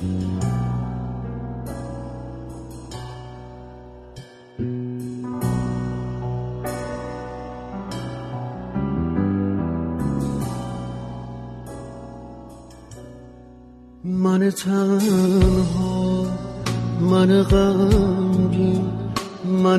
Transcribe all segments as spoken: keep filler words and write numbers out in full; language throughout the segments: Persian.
من تنها، من غمگین، من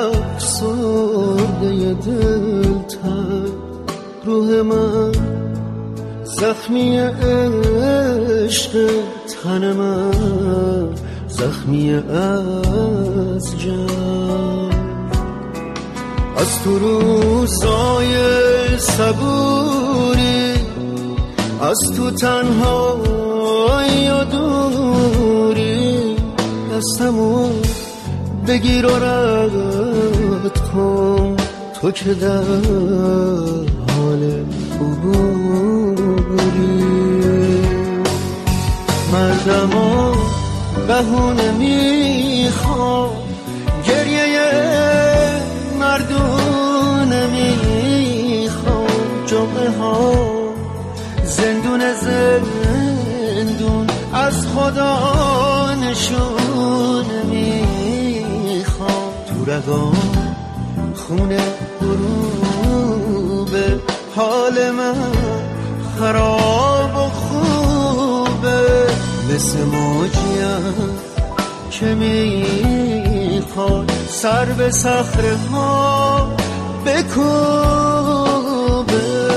افسرده دلتنگ، روح من زخمی عشق، تن من زخمی از جنگ. از تو روزای صبوری، از تو تنها یا دوری، دستمو بگیر و رد کن، تو که در حال عبوری. مردما بهونه میخوام، گریه مردونه میخوام، جمعه ها زندون زندون از خدا نشون میخوام. تو رگام خونه غروبه، حال من خراب و خوبه، مثل موجیم که میخواد سر به صخره ها بکوبه.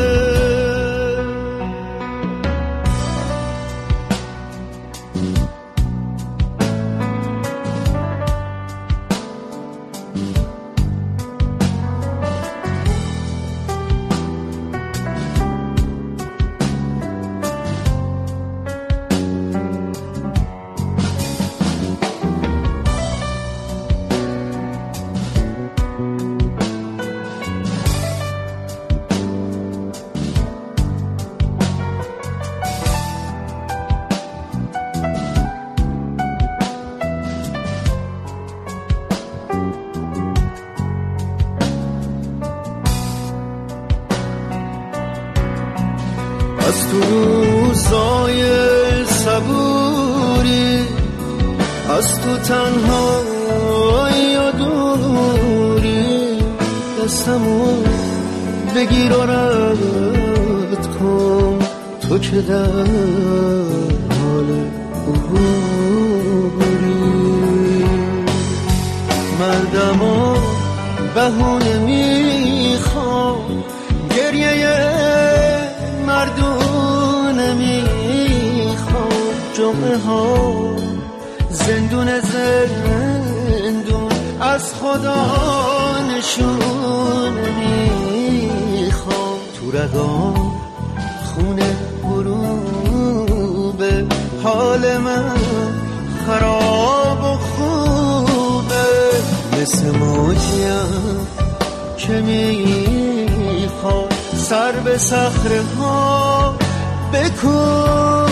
از تو روزای صبوری، از تو تنها یا دوری، دستمو بگیر و رد کن، تو که در حال عبوری. مردما بهونه میخوام، گریه مردونه میخوام، جمعه ها زندون زندون از خدا نشون میخوام. تو رگام خونه غروبه، حال من خراب و خوبه، مثل موجیم که میخواد سر به صخره ها بکن.